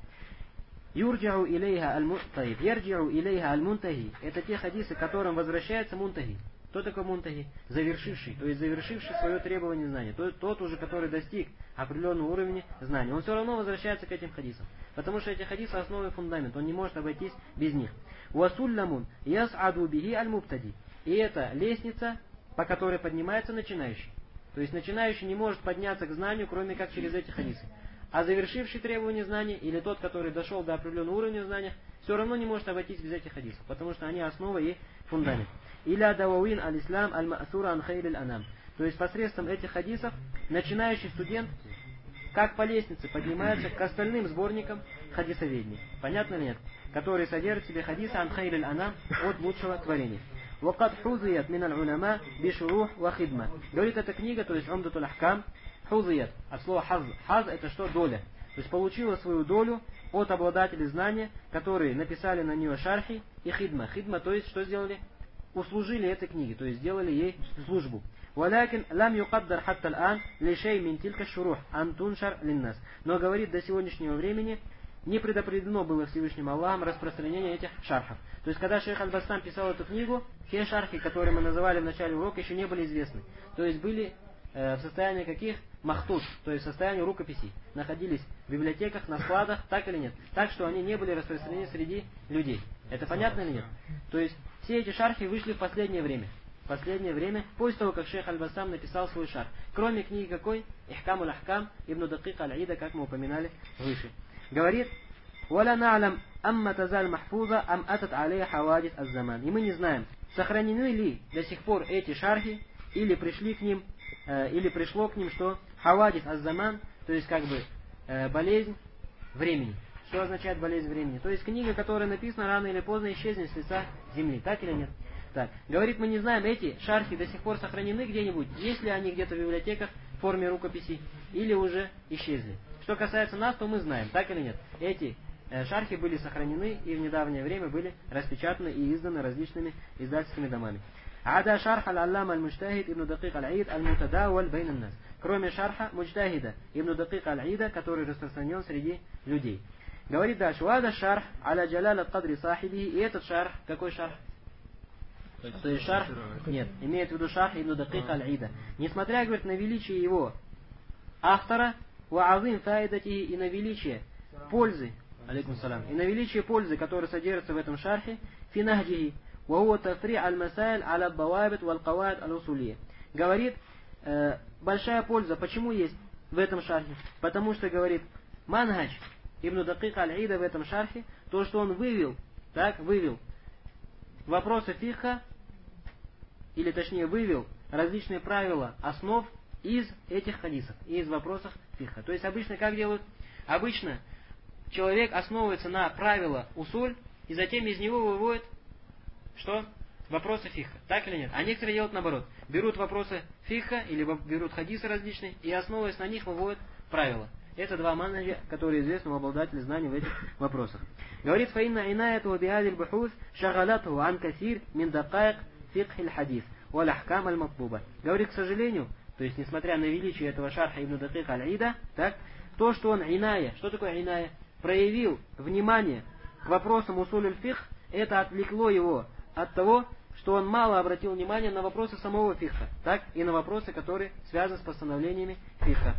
Юрджиу илейха аль-мунтахи. Ярджиу илейха аль-мунтахи. Это те хадисы, к которым возвращается мунтахи. Кто такой мунтахи? Завершивший. То есть завершивший свое требование знания. Тот, тот уже, который достиг определенного уровня знания. Он все равно возвращается к этим хадисам. Потому что эти хадисы основа и фундамент. Он не может обойтись без них. Уасуллямун яс'аду бихи аль-мубтади. И это лестница, по которой поднимается начинающий. То есть начинающий не может подняться к знанию, кроме как через эти хадисы. А завершивший требование знания, или тот, который дошел до определенного уровня знания, все равно не может обойтись без этих хадисов, потому что они основа и фундамент. Иля давауин аль-ислам аль-ма'сура ан хайриль анам. То есть посредством этих хадисов начинающий студент, как по лестнице, поднимается к остальным сборникам хадисоведения. Понятно ли нет? Которые содержат в себе хадисы ан хайриль анам, от лучшего творения. Вакад хузият мин аль-уляма бишурух ва хидма. Говорит эта книга, то есть Умдатуль Ахкам, хузият, от слова хаз. Хаз это что? Доля. То есть получила свою долю от обладателей знания, которые написали на нее шархи и хидма. Хидма, то есть что сделали? Услужили этой книге, то есть сделали ей службу. ولكن لم يقدر حتى الآن لشيء من تلك الشروح أن تنشر للناس. Но говорит, до сегодняшнего времени не предопределено было Всевышним Аллахом распространение этих шархов. То есть, когда шейх Аль-Бастам писал эту книгу, те шархи, которые мы называли в начале урока, еще не были известны. То есть, были э, в состоянии каких? Махтут, то есть в состоянии рукописей. Находились в библиотеках, на складах, так или нет. Так, что они не были распространены среди людей. Это понятно или нет? То есть, все эти шархи вышли в последнее время. В последнее время, после того, как шейх Аль-Басам написал свой шарх. Кроме книги какой? Ихкам аль-Ахкам, Ибн Дакик аль-Ида, как мы упоминали выше. Говорит, «Валя на'лям амма тазаль махфуза ам атат алейя хавадис аз-заман». И мы не знаем, сохранены ли до сих пор эти шархи, или пришли к ним, э, или пришло к ним, что хавадис аз-заман, то есть как бы э, болезнь времени. Что означает болезнь времени? То есть книга, которая написана, рано или поздно исчезнет с лица земли. Так или нет? Так. Говорит, мы не знаем, эти шархи до сих пор сохранены где-нибудь, есть ли они где-то в библиотеках в форме рукописей, или уже исчезли. Что касается нас, то мы знаем, так или нет. Эти э, шархи были сохранены и в недавнее время были распечатаны и изданы различными издательскими домами. Ада шарх аль-аллама аль-муджтахид ибн Дакик аль-Ид аль-мутадауаль бейн ан-нас. Кроме шарха муджтахида ибн Дакик аль-Ида, который распространен среди людей. Говорит дальше, «Вада шарх аля джалал ат-кадри сахиби». И этот шарх, какой шарх? То есть шарх, нет, имеет в виду шарх ибн Дакик аль-Ида. Несмотря, говорит, на величие его автора, ва азим фаидати, и на величие пользы, алейкум салам, и на величие пользы, которая содержится в этом шархе, финахджихи, ва хуа тафри аль-масаиль аля бавабит вал каваид аль-усулия. Говорит, э, большая польза, почему есть в этом шархе? Потому что, говорит, манхадж ибн Дакик аль-Ида в этом шархе, то, что он вывел, так, вывел вопросы фикха, или точнее вывел различные правила основ из этих хадисов, из вопросов фикха. То есть обычно как делают? Обычно человек основывается на правила усуль, и затем из него выводит что? Вопросы фикха. Так или нет? А некоторые делают наоборот. Берут вопросы фикха, или берут хадисы различные, и основываясь на них выводят правила. Это два манхаджа, которые известны у обладателей знаний в этих вопросах. Говорит, фаинна инаяту бихадиль бухус шагалату ан касир мин дакаик фикх аль-хадис валь ахкам аль-матлуба. Говорит, к сожалению, то есть несмотря на величие этого шарха ибн Дакик аль-Ида, так, то, что он иная, что такое иная, проявил внимание к вопросам усуль аль-фикх, это отвлекло его от того, что он мало обратил внимание на вопросы самого фикха, так и на вопросы, которые связаны с постановлениями фикха.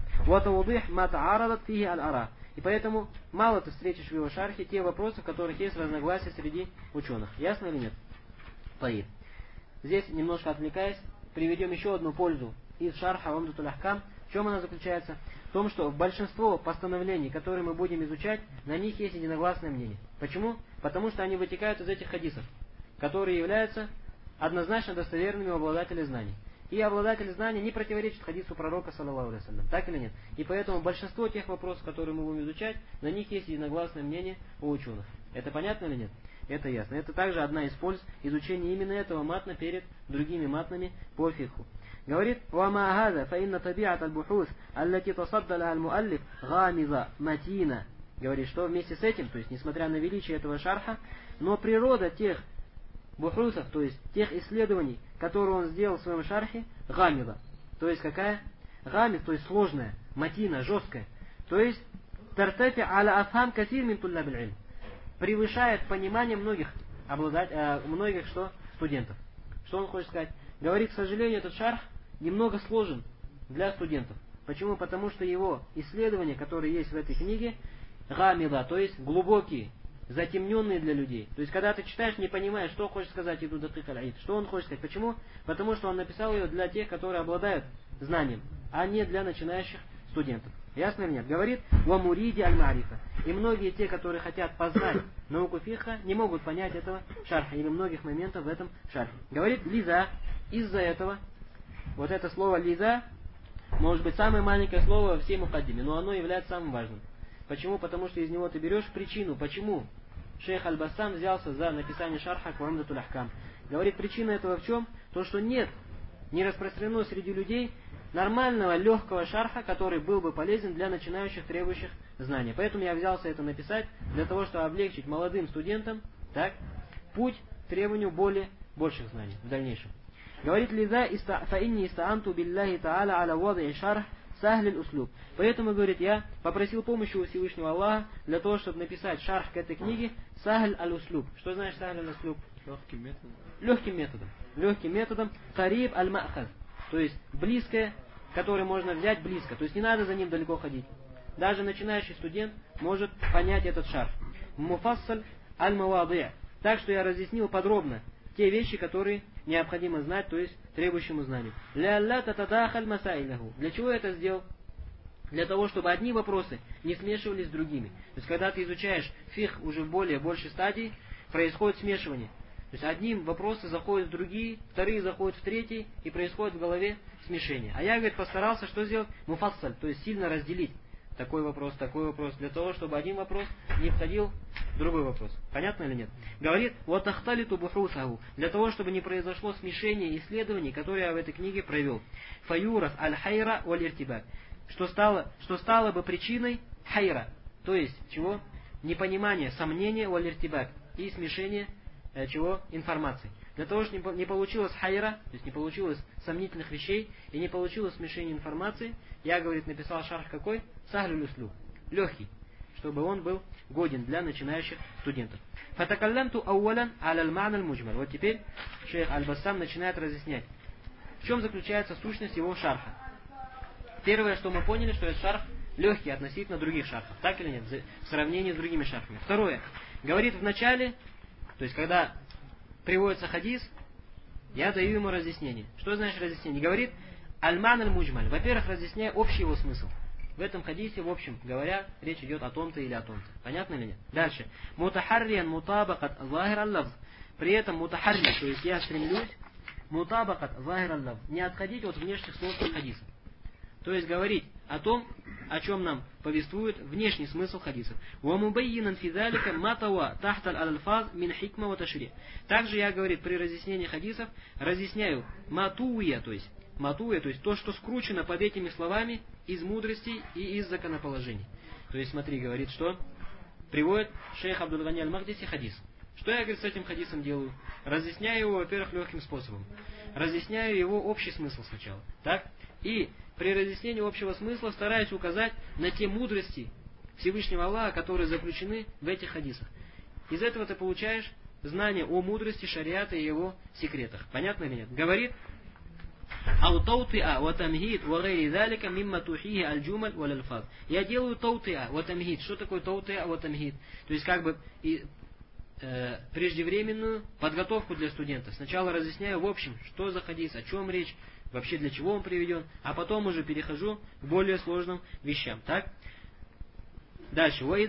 И поэтому мало ты встретишь в его шархе те вопросы, в которых есть разногласия среди ученых. Ясно или нет? Таиб. Здесь, немножко отвлекаясь, приведем еще одну пользу из шарха Умдатуль Ахкам. В чем она заключается? В том, что большинство постановлений, которые мы будем изучать, на них есть единогласное мнение. Почему? Потому что они вытекают из этих хадисов, которые являются однозначно достоверными у обладателей знаний. И обладатель знаний не противоречит хадису пророка, саллаллаху алейхи ва саллям. Так или нет? И поэтому большинство тех вопросов, которые мы будем изучать, на них есть единогласное мнение у ученых. Это понятно или нет? Это ясно. Это также одна из польз изучения именно этого матна перед другими матнами по фикху. Говорит, وَمَا هَذَا فَإِنَّ طَبِيعَةَ الْبُحُوث الَّتِي تَصَدَّ لَهَا الْمُؤَلِّفُ غَامِضَةٌ مَتِينَةٌ. Говорит, что вместе с этим, то есть несмотря на величие этого шарха, но природа тех бухусов, то есть тех исследований, которые он сделал в своем шархе, гамила. То есть какая? Гамил, то есть сложная, матина, жесткая. То есть тартафи аля афхам касир мин туллаб аль-илм. Превышает понимание многих, обладать, э, многих что? Студентов. Что он хочет сказать? Говорит, к сожалению, этот шарх немного сложен для студентов. Почему? Потому что его исследования, которые есть в этой книге, гамила, то есть глубокие, затемненные для людей. То есть, когда ты читаешь, не понимаешь, что хочет сказать Ибн Дакик аль-Ид. Что он хочет сказать? Почему? Потому что он написал ее для тех, которые обладают знанием, а не для начинающих студентов. Ясно или нет? Говорит, «Ва муриди аль-марифа». И многие те, которые хотят познать науку фикха, не могут понять этого шарха или многих моментов в этом шархе. Говорит, «Лиза». Из-за этого, вот это слово «лиза» может быть самое маленькое слово во всей мукаддиме, но оно является самым важным. Почему? Потому что из него ты берешь причину, почему шейх Аль-Бастам взялся за написание шарха к Умдатуль Ахкам. Говорит, причина этого в чем? То, что нет, не распространено среди людей нормального, легкого шарха, который был бы полезен для начинающих, требующих знания. Поэтому я взялся это написать, для того, чтобы облегчить молодым студентам, так, путь к требованию более больших знаний в дальнейшем. Говорит лиза фаинни истаанту биллахи та'аля аля вади шарх сахль услуб. Поэтому, говорит, я попросил помощи у Всевышнего Аллаха для того, чтобы написать шарх к этой книге сахль аль-услуб. Что значит сахль аль-услуб? Легким методом. Легким методом. Легким методом кариб аль-махаз. То есть близкое, которое можно взять близко. То есть не надо за ним далеко ходить. Даже начинающий студент может понять этот шарх. Муфассаль аль-мавади'. Так что я разъяснил подробно те вещи, которые необходимо знать, то есть требующему знанию. Для чего я это сделал? Для того, чтобы одни вопросы не смешивались с другими. То есть, когда ты изучаешь фикх уже в более большей стадии, происходит смешивание. То есть, одни вопросы заходят в другие, вторые заходят в третий, и происходит в голове смешение. А я, говорит, постарался что сделать? Муфассаль, то есть сильно разделить. Такой вопрос, такой вопрос, для того, чтобы один вопрос не входил в другой вопрос. Понятно или нет? Говорит, вот ахталиту бухрусаху, для того, чтобы не произошло смешение исследований, которые я в этой книге провел. Фаюрас аль-хайра валь-иртибак, что стало, что стало бы причиной хайра, то есть чего? Непонимание, сомнение валь-иртибак и смешение э, чего? Информации. Для того, чтобы не получилось хайра, то есть не получилось сомнительных вещей и не получилось смешение информации, я, говорит, написал шарх какой? Сахлюль услуб. Легкий, чтобы он был годен для начинающих студентов. Фатакаллямту ауалян аляль ма'наль муджмаль. Вот теперь шейх Аль-Бассам начинает разъяснять, в чем заключается сущность его шарха. Первое, что мы поняли, что этот шарх легкий относительно других шархов. Так или нет? В сравнении с другими шархами. Второе. Говорит в начале, то есть когда приводится хадис, я даю ему разъяснение. Что значит разъяснение? Говорит, аль-ман аль-муджмаль. Во-первых, разъясняя общий его смысл. В этом хадисе, в общем говоря, речь идет о том-то или о том-то. Понятно или нет? Дальше. Мутахарриан мутабакат захир аль-лавз. При этом мутахарри, то есть я стремлюсь, мутабакат захир аль-лавз. Не отходить от внешних слов хадиса. То есть говорить о том, о чем нам повествует внешний смысл хадисов. Также я, говорит, при разъяснении хадисов разъясняю матуя, то есть матуя, то есть то, что скручено под этими словами из мудрости и из законоположений. То есть смотри, говорит, что приводит шейх Абдул-Гани аль-Махдиси хадис. Что я, говорит, с этим хадисом делаю? Разъясняю его, во-первых, легким способом. Разъясняю его общий смысл сначала. Так? И при разъяснении общего смысла стараюсь указать на те мудрости Всевышнего Аллаха, которые заключены в этих хадисах. Из этого ты получаешь знание о мудрости шариата и его секретах. Понятно или нет? Говорит, я делаю таутиа ва тамхид. Что такое таутиа ва тамхид? То есть как бы и, э, преждевременную подготовку для студента. Сначала разъясняю в общем, что за хадис, о чем речь, вообще для чего он приведен, а потом уже перехожу к более сложным вещам. Так? Дальше. И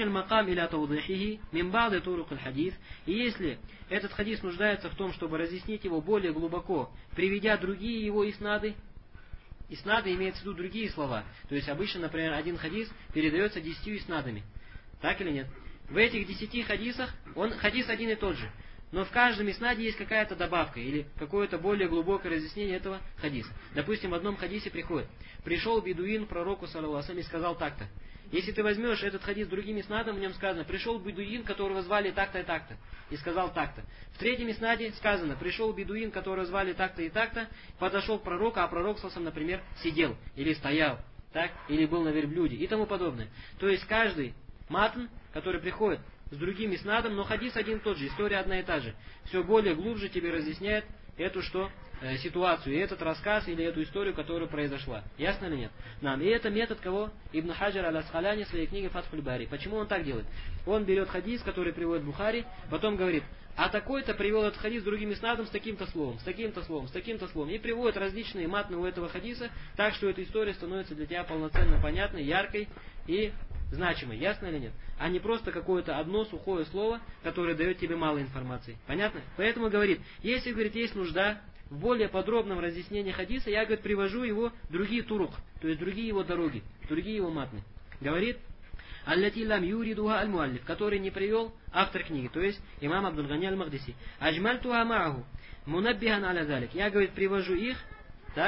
если этот хадис нуждается в том, чтобы разъяснить его более глубоко, приведя другие его иснады, иснады имеется в виду другие слова. То есть обычно, например, один хадис передается десятью иснадами. Так или нет? В этих десяти хадисах, он хадис один и тот же. Но в каждом иснаде есть какая-то добавка или какое-то более глубокое разъяснение этого хадиса. Допустим, в одном хадисе приходит: пришел бедуин к пророку саллаллаху алейхи ва саллям и сказал так-то. Если ты возьмешь этот хадис другим иснадом, в нем сказано: пришел бедуин, которого звали так-то и так-то, и сказал так-то. В третьем иснаде сказано: пришел бедуин, которого звали так-то и так-то, подошел к пророку, а пророк саллаллаху алейхи ва саллям, например, сидел или стоял, так, или был на верблюде и тому подобное. То есть каждый матн, который приходит с другим иснадом, но хадис один и тот же, история одна и та же, все более глубже тебе разъясняет эту что э, ситуацию, и этот рассказ или эту историю, которая произошла. Ясно или нет? Нам. И это метод кого? Ибн Хаджар аль-Асхаляни в своей книге Фатхуль Бари. Почему он так делает? Он берет хадис, который приводит Бухари, потом говорит: а такой-то привел этот хадис с другим иснадом с таким-то словом, с таким-то словом, с таким-то словом. И приводит различные матны у этого хадиса, так что эта история становится для тебя полноценно понятной, яркой и значимой. Ясно или нет? А не просто какое-то одно сухое слово, которое дает тебе мало информации. Понятно? Поэтому говорит, если, говорит, есть нужда в более подробном разъяснении хадиса, я, говорит, привожу его другие турук, то есть другие его дороги, другие его матны. Говорит, аллати лам юридуха аль-муаллиф, который не привел автор книги, то есть имам Абдул-Гани аль-Махдиси. Аджмальтуха мааху, мунаббихан аля залик. Я, говорит, привожу их, так,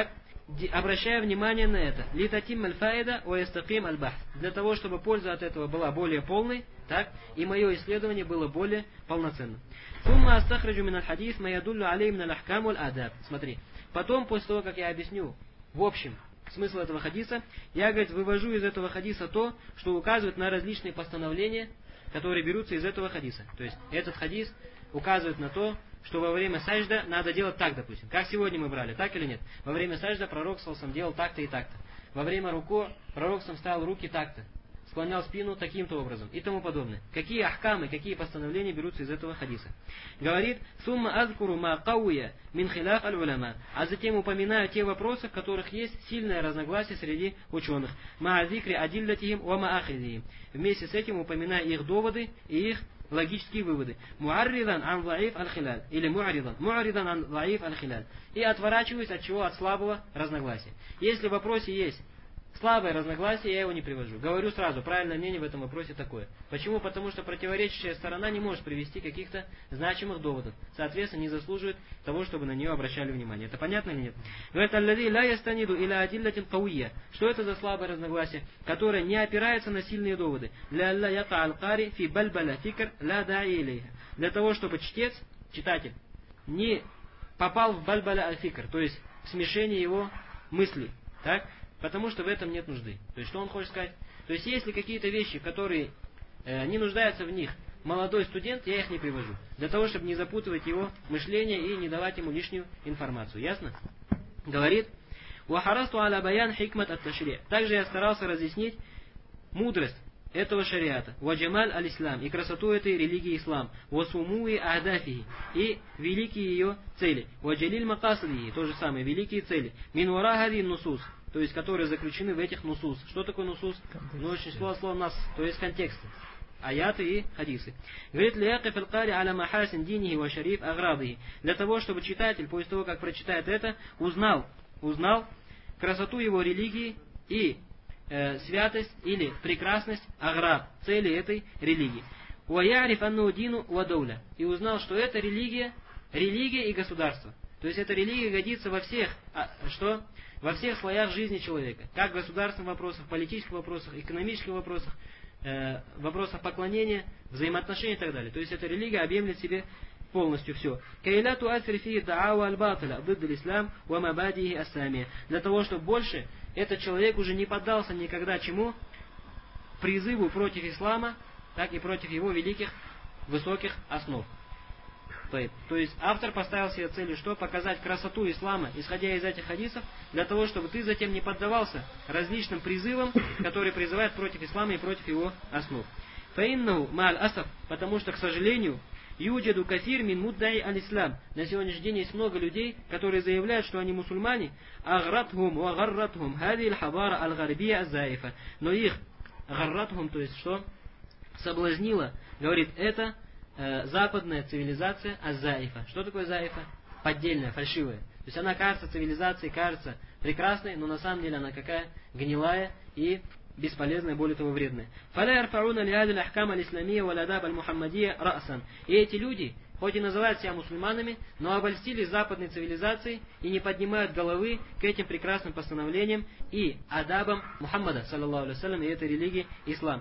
обращаю внимание на это. Литатим аль-фаида ва ястаким аль-бахт. Для того, чтобы польза от этого была более полной, так, и мое исследование было более полноценным. Сумма астахраджу мин аль-хадис ма ядуллю алей мин аль-ахкам валь-адаб. Смотри. Потом, после того, как я объясню, в общем, смысл этого хадиса, я, говорит, вывожу из этого хадиса то, что указывает на различные постановления, которые берутся из этого хадиса. То есть, этот хадис указывает на то, что во время сажда надо делать так, допустим. Как сегодня мы брали, так или нет? Во время сажда пророк саллаллаху делал так-то и так-то. Во время руку пророк сам ставил руки так-то. Склонял спину таким-то образом и тому подобное. Какие ахкамы, какие постановления берутся из этого хадиса? Говорит, сумма азкуру ма кауя мин хиляф аль-уляма. А затем упоминаю те вопросы, в которых есть сильное разногласие среди ученых. Ма азикри адиллатихим ва ма ахидихим. Вместе с этим упоминаю их доводы и их логические выводы. Муарридан ан лаиф аль-хиляль. Или муарридан. Муарридан ан лаиф аль-хиляль. И отворачиваюсь от чего? От слабого разногласия. Если в вопросе есть слабое разногласие, я его не привожу. Говорю сразу, правильное мнение в этом вопросе такое. Почему? Потому что противоречащая сторона не может привести каких-то значимых доводов. Соответственно, не заслуживает того, чтобы на нее обращали внимание. Это понятно или нет? Говорит, аллади ла ястаниду иля адиллатин кауия. Что это за слабое разногласие, которое не опирается на сильные доводы? Для алла яка аль-кари фи бальбаля фикр ла даи илейха. Для того, чтобы чтец, читатель, не попал в бальбаля аль-фикр, то есть в смешение его мыслей. Так? Потому что в этом нет нужды. То есть, что он хочет сказать? То есть, если какие-то вещи, которые э, не нуждаются в них молодой студент, я их не привожу. Для того, чтобы не запутывать его мышление и не давать ему лишнюю информацию. Ясно? Говорит, «Вахарасту аля баян хикмат ат-ташри». Также я старался разъяснить мудрость этого шариата. «Ваджамаль аль-ислам». И красоту этой религии ислам. «Васумуи а'дафихи». И великие ее цели. «Ваджалиль макасадихи». То же самое, великие цели. «Мин вара хади нусус». То есть, которые заключены в этих нусус. Что такое нусус? Ну, очень слово, слово нас, то есть контексты. Аяты и хадисы. Говорит, лияқиф аль-кари аля махасин динихи ва шариф аградихи. Для того, чтобы читатель, после того, как прочитает это, узнал, узнал красоту его религии и э, святость или прекрасность аград, цели этой религии. Ва яриф анну дину ва дауля. И узнал, что это религия, религия и государство. То есть эта религия годится во всех, а, что? Во всех слоях жизни человека. Как в государственных вопросах, политических вопросах, экономических вопросах, э, вопросах поклонения, взаимоотношений и так далее. То есть эта религия объемлет в себе полностью все. Для того, чтобы больше этот человек уже не поддался никогда чему? Призыву против ислама, так и против его великих, высоких основ. То есть автор поставил себе целью что? Показать красоту ислама, исходя из этих хадисов, для того, чтобы ты затем не поддавался различным призывам, которые призывают против ислама и против его основ. Фаиннаху ма'аль асаф, потому что, к сожалению, юджаду кафир мин муддаи аль-ислам. На сегодняшний день есть много людей, которые заявляют, что они мусульмане, агратхум ва гарратхум хади аль-хабара аль-гарбия азаифа. Но их гарратхум, то есть что? Соблазнило, говорит, это западная цивилизация азаифа. Что такое заифа? Поддельная, фальшивая. То есть она кажется цивилизацией, кажется прекрасной, но на самом деле она какая? Гнилая и бесполезная, более того вредная. И эти люди, хоть и называют себя мусульманами, но обольстились западной цивилизацией и не поднимают головы к этим прекрасным постановлениям и адабам Мухаммада, саллаллаху алейхи вассалям, и этой религии ислам.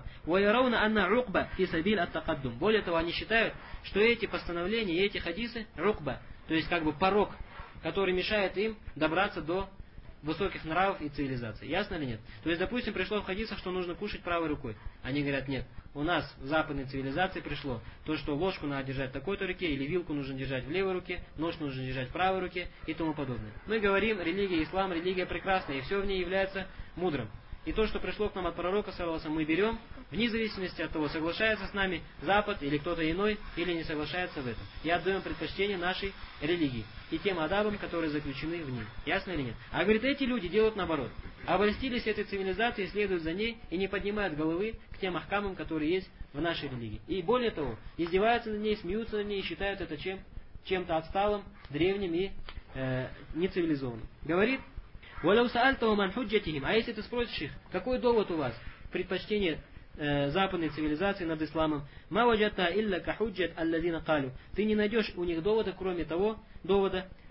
Более того, они считают, что эти постановления и эти хадисы рукба, то есть как бы порог, который мешает им добраться до высоких нравов и цивилизации. Ясно или нет? То есть, допустим, пришло в хадисах, что нужно кушать правой рукой. Они говорят, нет, у нас в западной цивилизации пришло то, что ложку надо держать в такой-то руке, или вилку нужно держать в левой руке, нож нужно держать в правой руке и тому подобное. Мы говорим, религия ислам, религия прекрасная, и все в ней является мудрым. И то, что пришло к нам от пророка, саллаллаху, мы берем, вне зависимости от того, соглашается с нами Запад или кто-то иной, или не соглашается в этом. И отдаем предпочтение нашей религии и тем адабам, которые заключены в ней. Ясно или нет? А говорит, эти люди делают наоборот. Обольстились этой цивилизацией, следуют за ней и не поднимают головы к тем ахкамам, которые есть в нашей религии. И более того, издеваются над ней, смеются над ней и считают это чем, чем-то отсталым, древним и э, нецивилизованным. Говорит, а если ты спросишь их, какой довод у вас в предпочтении э, западной цивилизации над исламом, ты не найдешь у них довода, кроме того довода,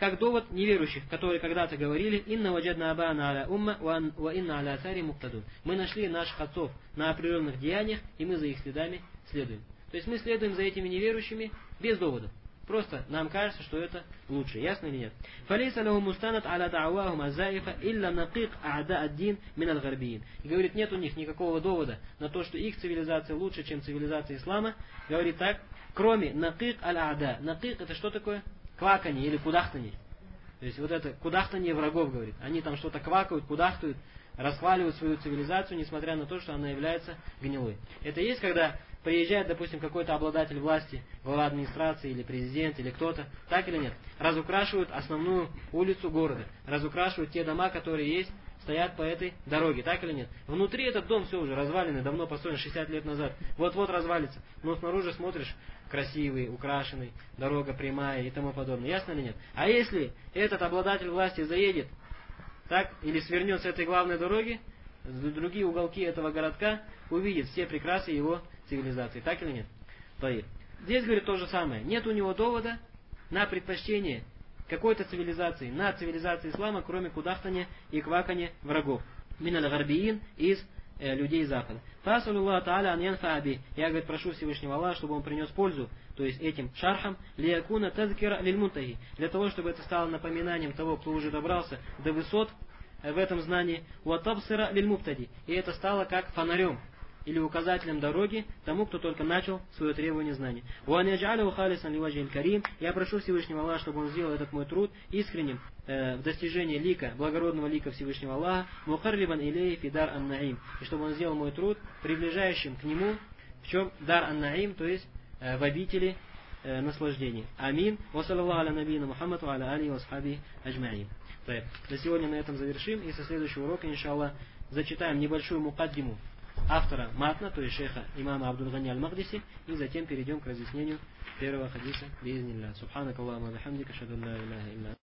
как довод неверующих, которые когда-то говорили: «Инна ваджадна абана аля умма, ва инна аля асари муктадун». Мы нашли наших отцов на определенных деяниях, и мы за их следами следуем. То есть мы следуем за этими неверующими без доводов. Просто нам кажется, что это лучше. Ясно или нет? «Фалейса лаху мустанад аля да'вахум азаифа илля накик а'да ад-дин мин аль-гарбиин». И говорит, нет у них никакого довода на то, что их цивилизация лучше, чем цивилизация ислама. Говорит так, кроме накик аль-а'да. Накик это что такое? Кваканье или кудахтанье. То есть вот это кудахтанье врагов, говорит. Они там что-то квакают, кудахтают, расхваливают свою цивилизацию, несмотря на то, что она является гнилой. Это есть, когда приезжает, допустим, какой-то обладатель власти, глава администрации или президент или кто-то, так или нет, разукрашивают основную улицу города, разукрашивают те дома, которые есть, стоят по этой дороге, так или нет. Внутри этот дом все уже разваленный, давно построен, шестьдесят лет назад, вот-вот развалится, но снаружи смотришь, красивый, украшенный, дорога прямая и тому подобное, ясно или нет? А если этот обладатель власти заедет, так, или свернет с этой главной дороги, другие уголки этого городка увидят все прекрасы его цивилизации. Так или нет? Таиб. Здесь, говорит, то же самое. Нет у него довода на предпочтение какой-то цивилизации, на цивилизации ислама, кроме кудахтания и квакания врагов. Миналь гарбиин, из э, людей Запада. Фасалуллах та'аля ан янфа'аби. Я, говорит, прошу Всевышнего Аллаха, чтобы он принес пользу, то есть этим шархам, лиякуна тазкира лильмунтахи, для того, чтобы это стало напоминанием того, кто уже добрался до высот в этом знании, уатабсира лильмуптади, и это стало как фонарем или указателем дороги тому, кто только начал свое требование знания. Я прошу Всевышнего Аллаха, чтобы он сделал этот мой труд искренним э, в достижении лика, благородного лика Всевышнего Аллаха, мухаррибан илей фидар ан-наим, и чтобы он сделал мой труд приближающим к нему, в чем дар ан-наим, то есть э, в обители э, наслаждения. Амин. Ва саллаллаху аля набийна Мухаммад ва аля алихи ва асхаби аджмаин. На сегодня на этом завершим, и со следующего урока, иншаллах, зачитаем небольшую мукаддиму автора матна, то есть шейха имама Абдул-Гани аль-Махдиси, и затем перейдем к разъяснению первого хадиса. Биизниллах. Субханакаллахумма ва бихамдика, ашхаду ан ла иляха илля